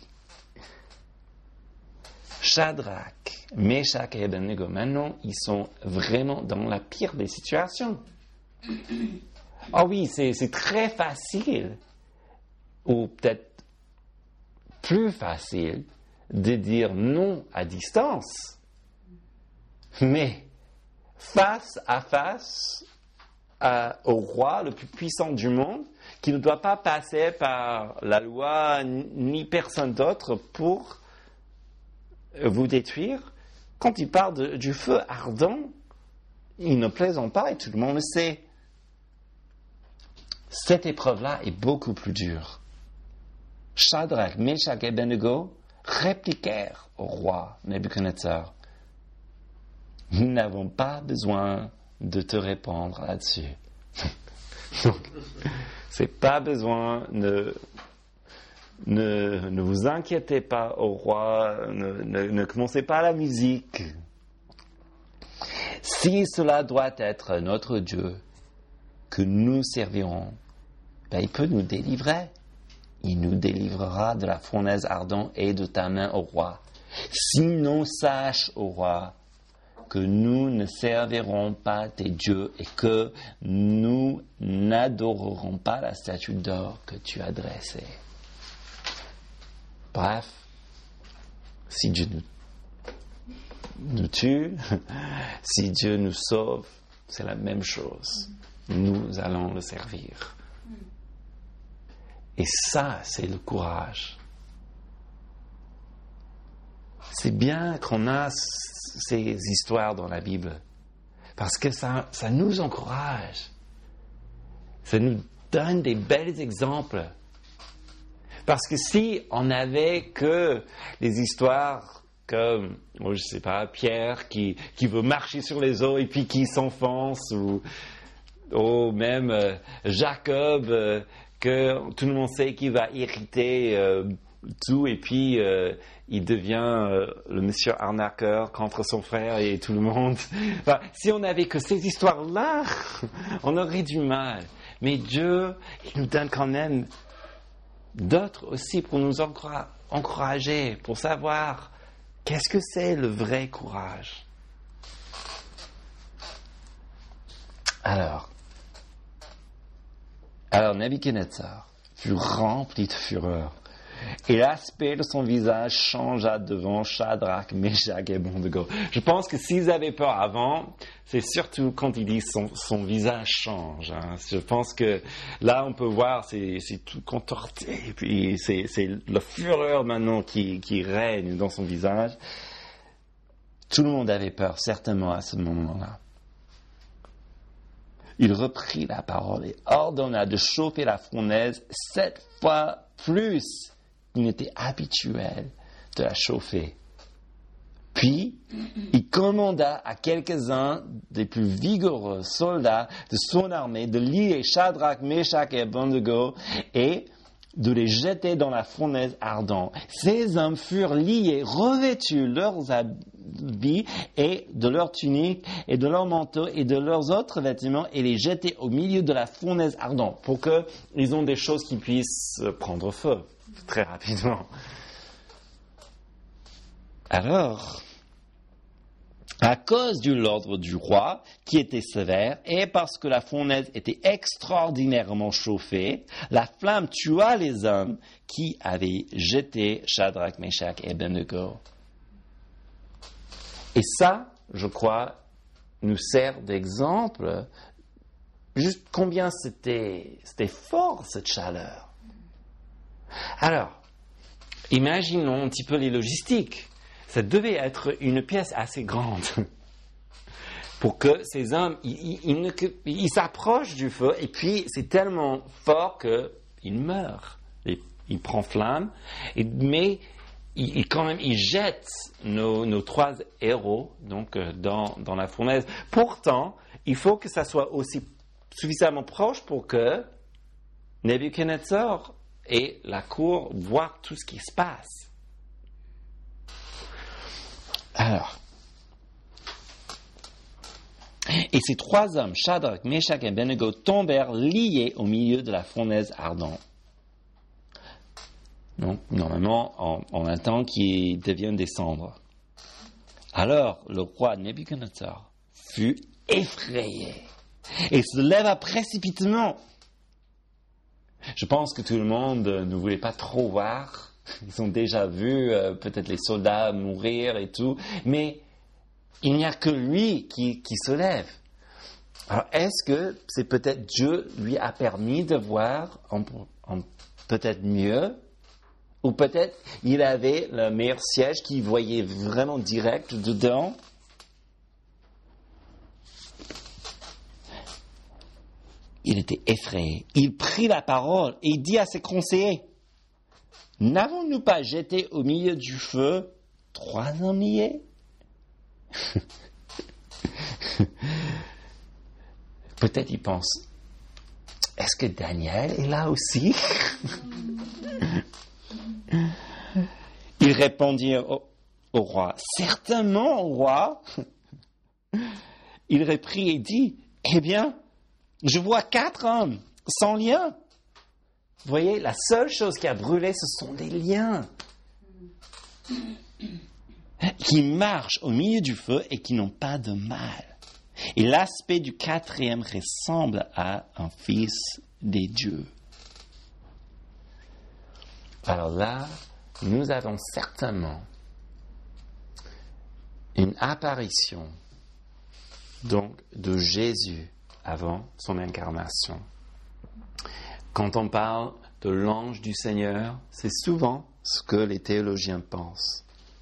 Shadrach, Meshach et Abednego, maintenant, ils sont vraiment dans la pire des situations. Ah oui, c'est, c'est très facile, ou peut-être plus facile, de dire non à distance. Mais face à face à, au roi le plus puissant du monde, qui ne doit pas passer par la loi ni personne d'autre pour vous détruire, quand il parle de, du feu ardent, il ne plaisante pas et tout le monde le sait. Cette épreuve-là est beaucoup plus dure. Shadrach, Meshach et Abednego répliquèrent au roi Nebuchadnezzar. Nous n'avons pas besoin de te répondre là-dessus. Donc, c'est pas besoin de... Ne, ne vous inquiétez pas au roi, ne, ne, ne commencez pas la musique. Si cela doit être notre Dieu que nous servirons, ben il peut nous délivrer. Il nous délivrera de la fournaise ardente et de ta main au roi. Sinon, sache au roi que nous ne servirons pas tes dieux et que nous n'adorerons pas la statue d'or que tu as dressée. Bref, si Dieu nous, nous tue, si Dieu nous sauve, c'est la même chose. Nous allons le servir. Et ça, c'est le courage. C'est bien qu'on a ces histoires dans la Bible, parce que ça, ça nous encourage. Ça nous donne des bels exemples. Parce que si on n'avait que des histoires comme, oh, je sais pas, Pierre qui, qui veut marcher sur les eaux et puis qui s'enfonce, ou, ou même euh, Jacob, euh, que tout le monde sait qu'il va irriter euh, tout et puis euh, il devient euh, le monsieur arnaqueur contre son frère et tout le monde. Enfin, si on n'avait que ces histoires-là, on aurait du mal. Mais Dieu, il nous donne quand même d'autres aussi pour nous encourager, pour savoir qu'est-ce que c'est le vrai courage. Alors, alors Nebuchadnezzar fut rempli de fureur et l'aspect de son visage changea devant Shadrach, Meshach et Abednego. Je pense que s'ils avaient peur avant, c'est surtout quand il dit son, son visage change. Hein. Je pense que là, on peut voir, c'est, c'est tout contorté. Et puis, c'est, c'est la fureur maintenant qui, qui règne dans son visage. Tout le monde avait peur, certainement, à ce moment-là. Il reprit la parole et ordonna de chauffer la fournaise sept fois plus qu'il n'était habituel de la chauffer. Puis, il commanda à quelques-uns des plus vigoureux soldats de son armée de lier Shadrach, Meshach et Abednego et de les jeter dans la fournaise ardente. Ces hommes furent liés, revêtus leurs habits et de leurs tuniques et de leurs manteaux et de leurs autres vêtements et les jetés au milieu de la fournaise ardente pour qu'ils aient des choses qui puissent prendre feu très rapidement. Alors, à cause de l'ordre du roi, qui était sévère, et parce que la fournaise était extraordinairement chauffée, la flamme tua les hommes qui avaient jeté Shadrach, Meshach et Abednego. Et ça, je crois, nous sert d'exemple, juste combien c'était, c'était fort, cette chaleur. Alors, imaginons un petit peu les logistiques. Ça devait être une pièce assez grande pour que ces hommes, ils, ils, ils, ils s'approchent du feu et puis c'est tellement fort qu'ils meurent. Il, il prend flamme, et, mais il, il, quand même, il jette nos, nos trois héros donc, dans, dans la fournaise. Pourtant, il faut que ça soit aussi suffisamment proche pour que Nebuchadnezzar et la cour voient tout ce qui se passe. Alors, Et ces trois hommes, Shadrach, Meshach et Abednego, tombèrent liés au milieu de la fournaise ardente. Donc, normalement, on, on attend qu'ils deviennent des cendres. Alors, le roi Nebuchadnezzar fut effrayé et se leva précipitamment. Je pense que tout le monde ne voulait pas trop voir. Ils ont déjà vu euh, peut-être les soldats mourir et tout, mais il n'y a que lui qui, qui se lève. Alors, est-ce que c'est peut-être Dieu lui a permis de voir en, en, peut-être mieux, ou peut-être il avait le meilleur siège qu'il voyait vraiment direct dedans? Il était effrayé. Il prit la parole et dit à ses conseillers, « N'avons-nous pas jeté au milieu du feu trois hommes liés ?» Peut-être il pense, est-ce que Daniel est là aussi? Il répondit au, au roi, certainement, roi. Il reprit et dit, eh bien, je vois quatre hommes sans lien. Vous voyez, la seule chose qui a brûlé, ce sont des liens qui marchent au milieu du feu et qui n'ont pas de mal. Et l'aspect du quatrième ressemble à un fils des dieux. Alors là, nous avons certainement une apparition donc de Jésus avant son incarnation. Quand on parle de l'ange du Seigneur, c'est souvent ce que les théologiens pensent.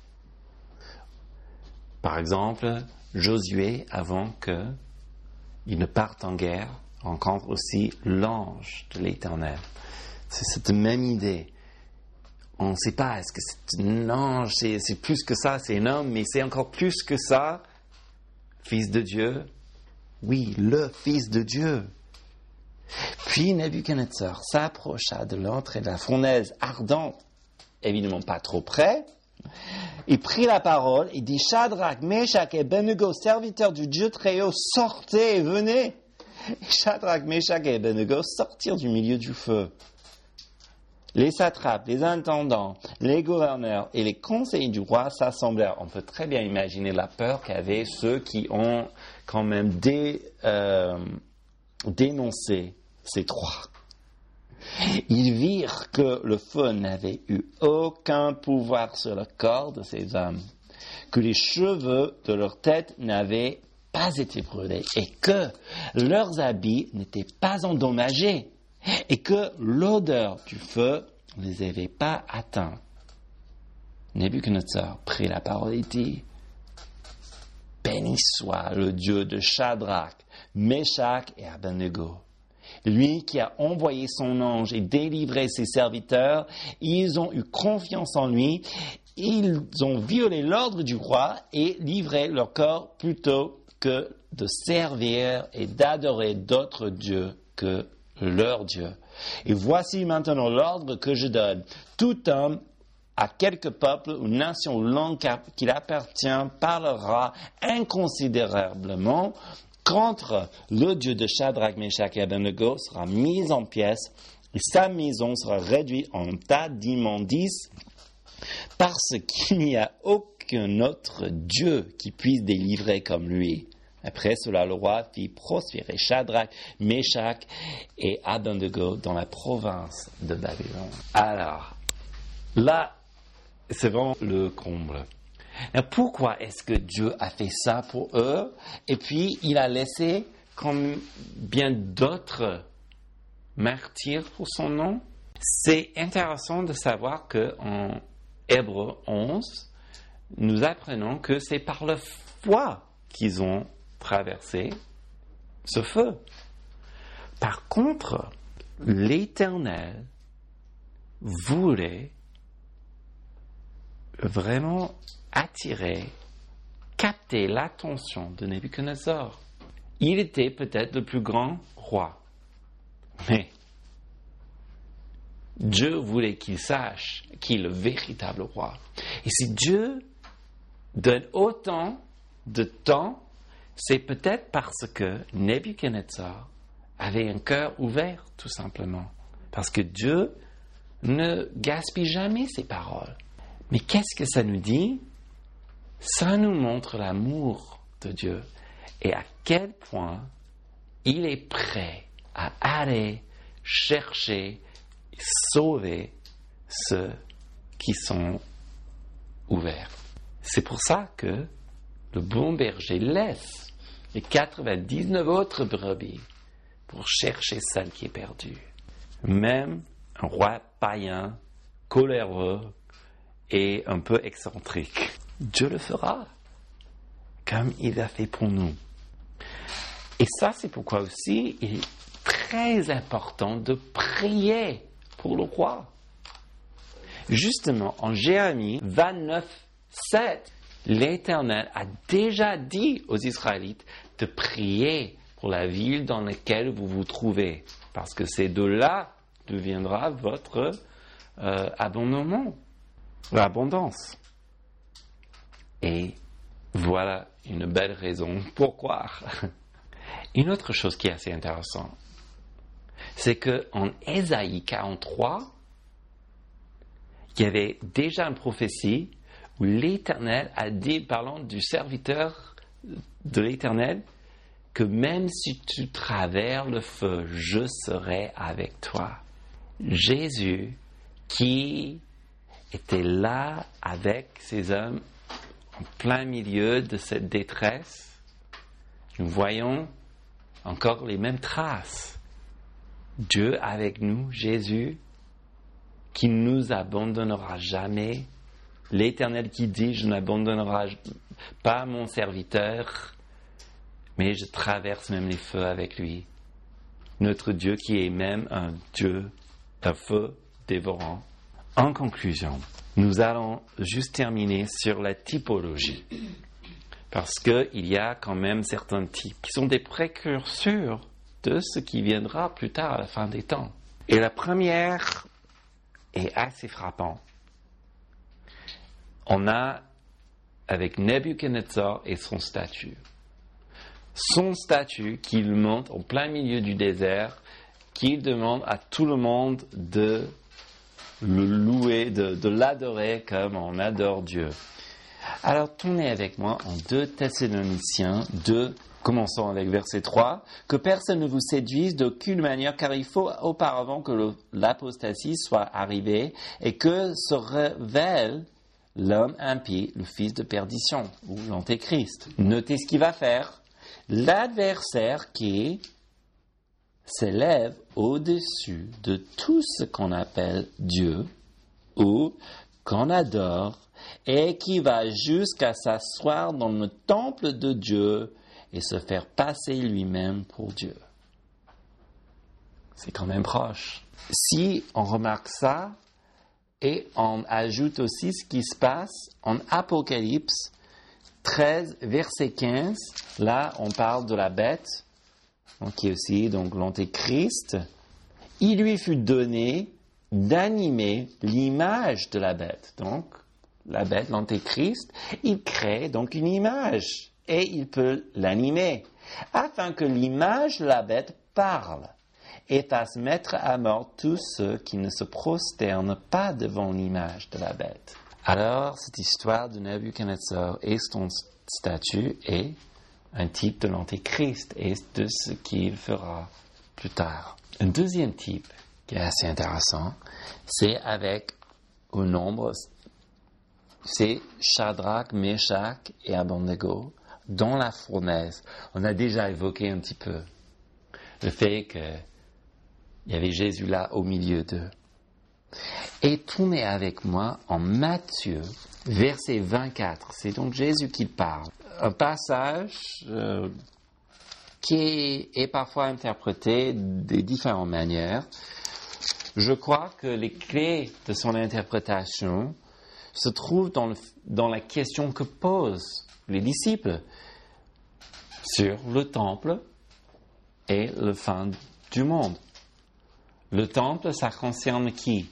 Par exemple, Josué, avant qu'il ne parte en guerre, rencontre aussi l'ange de l'Éternel. C'est cette même idée. On ne sait pas, est-ce que c'est un ange, c'est, c'est plus que ça, c'est un homme, mais c'est encore plus que ça. Fils de Dieu, oui, le Fils de Dieu. Puis Nebuchadnezzar s'approcha de l'entrée de la fournaise ardente, évidemment pas trop près. Il prit la parole et dit, Shadrach, Meshach et Abednego, serviteurs du Dieu Très-Haut, sortez et venez. Et Shadrach, Meshach et Abednego sortirent du milieu du feu. Les satrapes, les intendants, les gouverneurs et les conseillers du roi s'assemblèrent. On peut très bien imaginer la peur qu'avaient ceux qui ont quand même dé, euh, dénoncé ces trois. Ils virent que le feu n'avait eu aucun pouvoir sur le corps de ces hommes, que les cheveux de leur tête n'avaient pas été brûlés et que leurs habits n'étaient pas endommagés et que l'odeur du feu ne les avait pas atteints. Nebuchadnezzar prit la parole et dit, « Béni soit le Dieu de Shadrach, Meshach et Abednego. Lui qui a envoyé son ange et délivré ses serviteurs, ils ont eu confiance en lui, ils ont violé l'ordre du roi et livré leur corps plutôt que de servir et d'adorer d'autres dieux que leur Dieu. Et voici maintenant l'ordre que je donne. Tout homme à quelque peuple ou nation ou langue qu'il appartient parlera inconsidérablement contre le Dieu de Shadrach, Meshach et Abednego sera mis en pièces et sa maison sera réduite en tas d'immondices parce qu'il n'y a aucun autre Dieu qui puisse délivrer comme lui. Après cela, le roi fit prospérer Shadrach, Meshach et Abednego dans la province de Babylone. Alors, là, c'est vraiment le comble. Et pourquoi est-ce que Dieu a fait ça pour eux et puis il a laissé comme bien d'autres martyrs pour son nom? C'est intéressant de savoir qu'en Hébreux onze, nous apprenons que c'est par la foi qu'ils ont traversé ce feu. Par contre, l'Éternel voulait vraiment attirer, capter l'attention de Nebuchadnezzar. Il était peut-être le plus grand roi, mais Dieu voulait qu'il sache qu'il est le véritable roi. Et si Dieu donne autant de temps c'est peut-être parce que Nebuchadnezzar avait un cœur ouvert, tout simplement. Parce que Dieu ne gaspille jamais ses paroles. Mais qu'est-ce que ça nous dit? Ça nous montre l'amour de Dieu et à quel point il est prêt à aller chercher et sauver ceux qui sont ouverts. C'est pour ça que le bon berger laisse les quatre-vingt-dix-neuf autres brebis pour chercher celle qui est perdue. Même un roi païen, coléreux et un peu excentrique, Dieu le fera comme il l'a fait pour nous. Et ça, c'est pourquoi aussi il est très important de prier pour le roi. Justement, en Jérémie vingt-neuf, sept, l'Éternel a déjà dit aux Israélites de prier pour la ville dans laquelle vous vous trouvez, parce que c'est de là que viendra votre euh, abondement, l'abondance. Et voilà une belle raison pour croire. Une autre chose qui est assez intéressante, c'est qu'en Ésaïe quarante-trois, il y avait déjà une prophétie où l'Éternel a dit, parlant du serviteur de l'Éternel, que même si tu traverses le feu, je serai avec toi. Jésus, qui était là avec ces hommes en plein milieu de cette détresse, nous voyons encore les mêmes traces. Dieu avec nous, Jésus, qui ne nous abandonnera jamais. L'Éternel qui dit, je n'abandonnerai pas mon serviteur, mais je traverse même les feux avec lui. Notre Dieu qui est même un Dieu, un feu dévorant. En conclusion, nous allons juste terminer sur la typologie. Parce qu'il y a quand même certains types qui sont des précurseurs de ce qui viendra plus tard à la fin des temps. Et la première est assez frappante. On a avec Nebuchadnezzar et son statue. Son statue qu'il monte en plein milieu du désert, qu'il demande à tout le monde de le louer, de, de l'adorer comme on adore Dieu. Alors tournez avec moi en deux Thessaloniciens deux, commençons avec verset trois. « Que personne ne vous séduise d'aucune manière, car il faut auparavant que le, l'apostasie soit arrivée et que se révèle l'homme impie, le fils de perdition, ou l'antéchrist. » Notez ce qu'il va faire. L'adversaire qui s'élève au-dessus de tout ce qu'on appelle Dieu ou qu'on adore et qui va jusqu'à s'asseoir dans le temple de Dieu et se faire passer lui-même pour Dieu. C'est quand même proche. Si on remarque ça et on ajoute aussi ce qui se passe en Apocalypse treize, verset quinze, là on parle de la bête, donc, qui est aussi donc, l'antéchrist. Il lui fut donné d'animer l'image de la bête. Donc, la bête, l'antéchrist, il crée donc une image et il peut l'animer afin que l'image de la bête parle et fasse mettre à mort tous ceux qui ne se prosternent pas devant l'image de la bête. Alors, cette histoire de Nebuchadnezzar et son statue est un type de l'antéchrist et de ce qu'il fera plus tard. Un deuxième type qui est assez intéressant, c'est avec au nombre, c'est Shadrach, Meshach et Abednego dans la fournaise. On a déjà évoqué un petit peu le fait qu'il y avait Jésus là au milieu d'eux. Et tournez avec moi en Matthieu, verset vingt-quatre. C'est donc Jésus qui parle. Un passage euh, qui est parfois interprété de différentes manières. Je crois que les clés de son interprétation se trouvent dans, le, dans la question que posent les disciples sur le temple et le fin du monde. Le temple, ça concerne qui?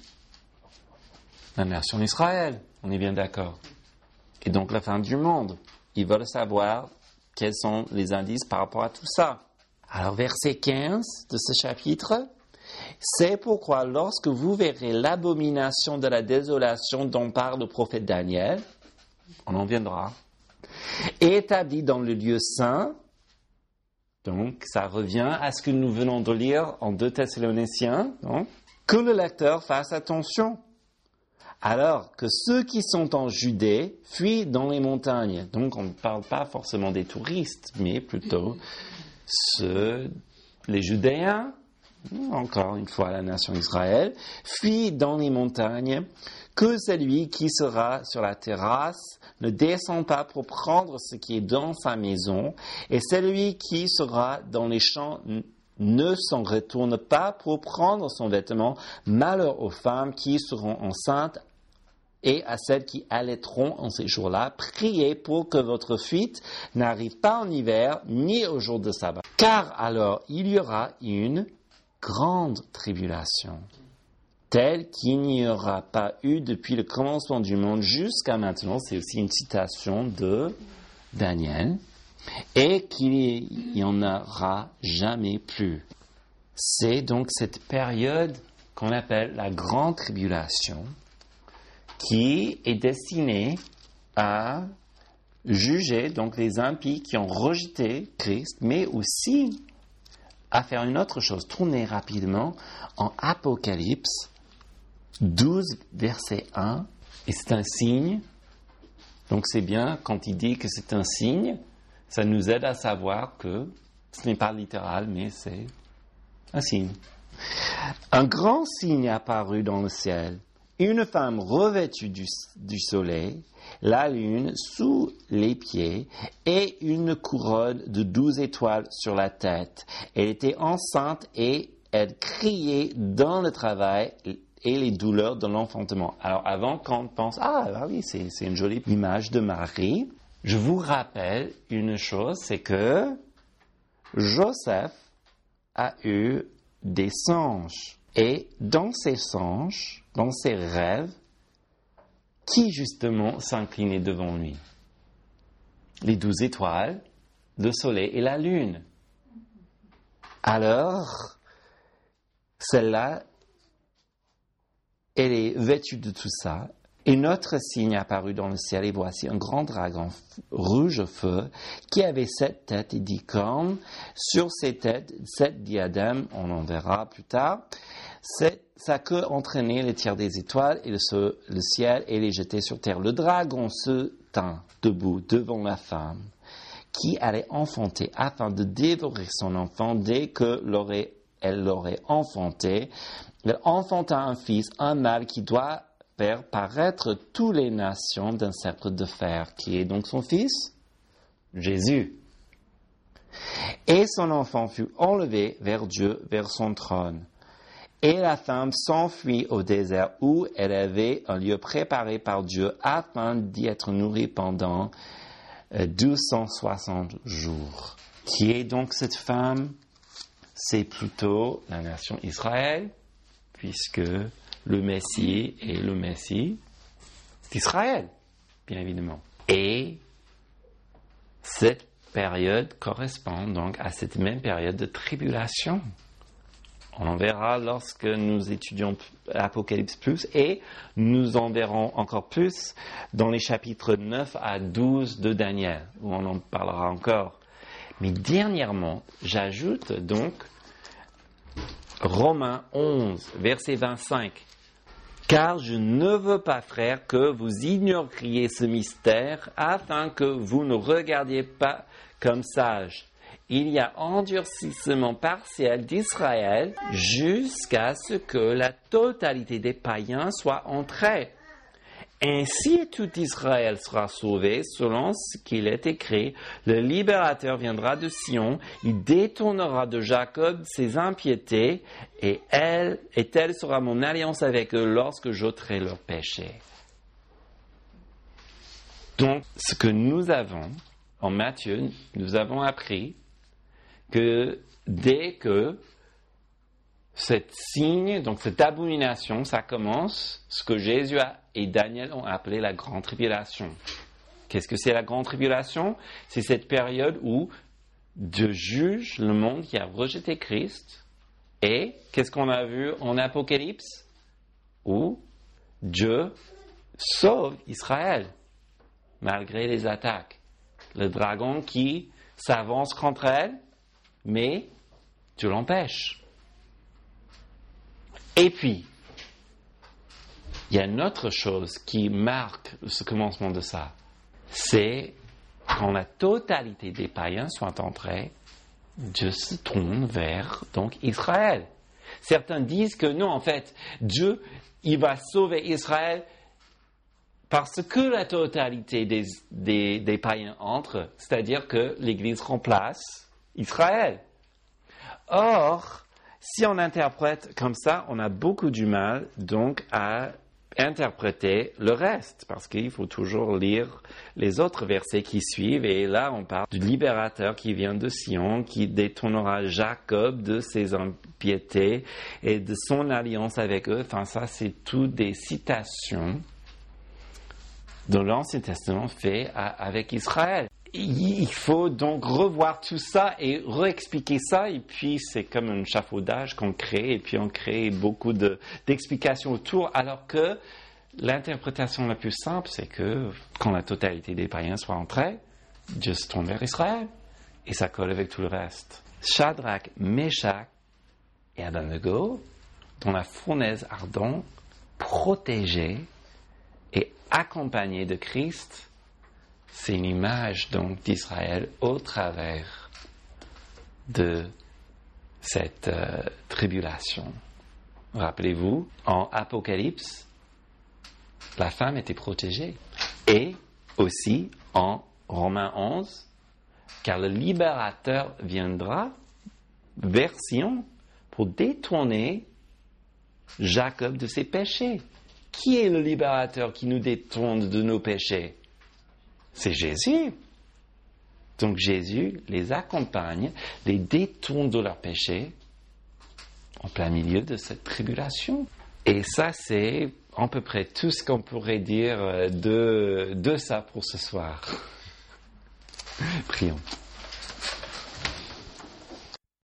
La nation d'Israël, on est bien d'accord. Et donc la fin du monde. Ils veulent savoir quels sont les indices par rapport à tout ça? Alors, verset quinze de ce chapitre. C'est pourquoi lorsque vous verrez l'abomination de la désolation dont parle le prophète Daniel, on en viendra, établi dans le lieu saint, donc ça revient à ce que nous venons de lire en deux Thessaloniciens, donc, que le lecteur fasse attention. Alors que ceux qui sont en Judée fuient dans les montagnes. Donc on ne parle pas forcément des touristes, mais plutôt ceux, les Judéens, encore une fois la nation Israël, fuient dans les montagnes, que celui qui sera sur la terrasse ne descend pas pour prendre ce qui est dans sa maison, et celui qui sera dans les champs ne s'en retourne pas pour prendre son vêtement. Malheur aux femmes qui seront enceintes et à celles qui allaiteront en ces jours-là. Priez pour que votre fuite n'arrive pas en hiver ni au jour de sabbat. Car alors il y aura une grande tribulation, telle qu'il n'y aura pas eu depuis le commencement du monde jusqu'à maintenant. C'est aussi une citation de Daniel. Et qu'il n'y en aura jamais plus. C'est donc cette période qu'on appelle la grande tribulation qui est destinée à juger donc les impies qui ont rejeté Christ, mais aussi à faire une autre chose. Tournez rapidement en Apocalypse douze, verset un, et c'est un signe. Donc c'est bien quand il dit que c'est un signe, ça nous aide à savoir que ce n'est pas littéral, mais c'est un signe. Un grand signe apparut dans le ciel. Une femme revêtue du, du soleil, la lune sous les pieds et une couronne de douze étoiles sur la tête. Elle était enceinte et elle criait dans le travail et les douleurs de l'enfantement. Alors avant qu'on pense, ah, ah oui, c'est, c'est une jolie image de Marie, je vous rappelle une chose, c'est que Joseph a eu des songes. Et dans ces songes, dans ses rêves, qui justement s'inclinait devant lui? Les douze étoiles, le soleil et la lune. Alors, celle-là, elle est vêtue de tout ça. Et notre signe apparut dans le ciel, et voici un grand dragon rouge feu qui avait sept têtes et dix cornes. Sur ces têtes, sept diadèmes, on en verra plus tard. C'est, sa queue entraînait les tiers des étoiles et le, le ciel et les jetait sur terre. Le dragon se tint debout devant la femme qui allait enfanter afin de dévorer son enfant dès que l'aurait, elle l'aurait enfanté. Elle enfanta un fils, un mâle qui doit faire paraître toutes les nations d'un sceptre de fer, qui est donc son fils, Jésus. Et son enfant fut enlevé vers Dieu, vers son trône. Et la femme s'enfuit au désert où elle avait un lieu préparé par Dieu afin d'y être nourrie pendant deux cent soixante jours. Qui est donc cette femme? C'est plutôt la nation Israël, puisque le Messie est le Messie d'Israël, bien évidemment. Et cette période correspond donc à cette même période de tribulation. On en verra lorsque nous étudions Apocalypse plus, et nous en verrons encore plus dans les chapitres neuf à douze de Daniel, où on en parlera encore. Mais dernièrement, j'ajoute donc Romains onze, verset vingt-cinq. Car je ne veux pas, frères, que vous ignoriez ce mystère, afin que vous ne regardiez pas comme sages. Il y a endurcissement partiel d'Israël jusqu'à ce que la totalité des païens soit entrée. Ainsi tout Israël sera sauvé selon ce qu'il est écrit. Le libérateur viendra de Sion, il détournera de Jacob ses impiétés, et elle, et telle sera mon alliance avec eux lorsque j'ôterai leurs péchés. Donc, ce que nous avons en Matthieu, nous avons appris que dès que cette signe, donc cette abomination, ça commence, ce que Jésus a, et Daniel ont appelé la grande tribulation. Qu'est-ce que c'est la grande tribulation? C'est cette période où Dieu juge le monde qui a rejeté Christ. Et qu'est-ce qu'on a vu en Apocalypse? Où Dieu sauve Israël malgré les attaques. Le dragon qui s'avance contre elle, mais Dieu l'empêche. Et puis, il y a une autre chose qui marque ce commencement de ça. C'est quand la totalité des païens sont entrés, Dieu se tourne vers donc Israël. Certains disent que non, en fait, Dieu, il va sauver Israël parce que la totalité des, des, des païens entre, c'est-à-dire que l'Église remplace Israël. Or, si on interprète comme ça, on a beaucoup du mal donc à interpréter le reste, parce qu'il faut toujours lire les autres versets qui suivent, et là on parle du libérateur qui vient de Sion, qui détournera Jacob de ses impiétés et de son alliance avec eux. Enfin, ça c'est toutes des citations de l'Ancien Testament fait à, avec Israël. Il faut donc revoir tout ça et réexpliquer ça, et puis c'est comme un chafaudage qu'on crée, et puis on crée beaucoup de, d'explications autour, alors que l'interprétation la plus simple, c'est que quand la totalité des païens soit entrés, Dieu se tourne vers Israël, et ça colle avec tout le reste. Shadrach, Meshach et Abednego, dans la fournaise ardente, protégés et accompagnés de Christ, c'est une image donc d'Israël au travers de cette euh, tribulation. Rappelez-vous, en Apocalypse, la femme était protégée. Et aussi en Romains onze, car le libérateur viendra vers Sion pour détourner Jacob de ses péchés. Qui est le libérateur qui nous détourne de nos péchés? C'est Jésus. Donc Jésus les accompagne, les détourne de leurs péchés en plein milieu de cette tribulation. Et ça, c'est à peu près tout ce qu'on pourrait dire de, de ça pour ce soir. Prions.